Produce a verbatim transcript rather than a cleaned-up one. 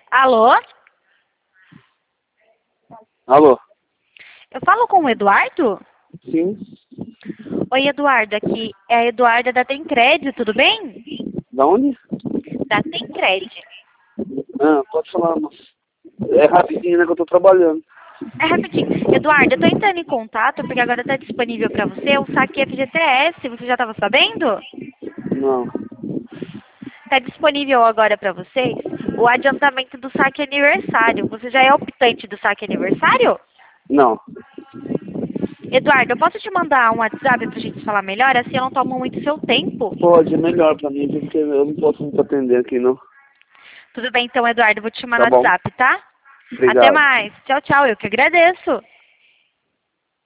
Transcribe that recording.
Alô? Alô? Eu falo com o Eduardo? Sim. Oi, Eduardo, aqui é a Eduarda da Tencred, tudo bem? Da onde? Da Tencred. Ah, pode falar, mas é rapidinho, né, que eu tô trabalhando. É rapidinho. Eduardo, eu tô entrando em contato porque agora tá disponível para você o saque F G T S, você já estava sabendo? Não. Tá disponível agora para vocês o adiantamento do saque aniversário. Você já é optante do saque aniversário? Não. Eduardo, eu posso te mandar um WhatsApp pra gente falar melhor? Assim eu não tomo muito seu tempo. Pode, é melhor pra mim, porque eu não posso muito atender aqui, não. Tudo bem então, Eduardo, eu vou te Tá mandar no bom. WhatsApp, tá? Até Obrigado. mais. Tchau, tchau. Eu que agradeço.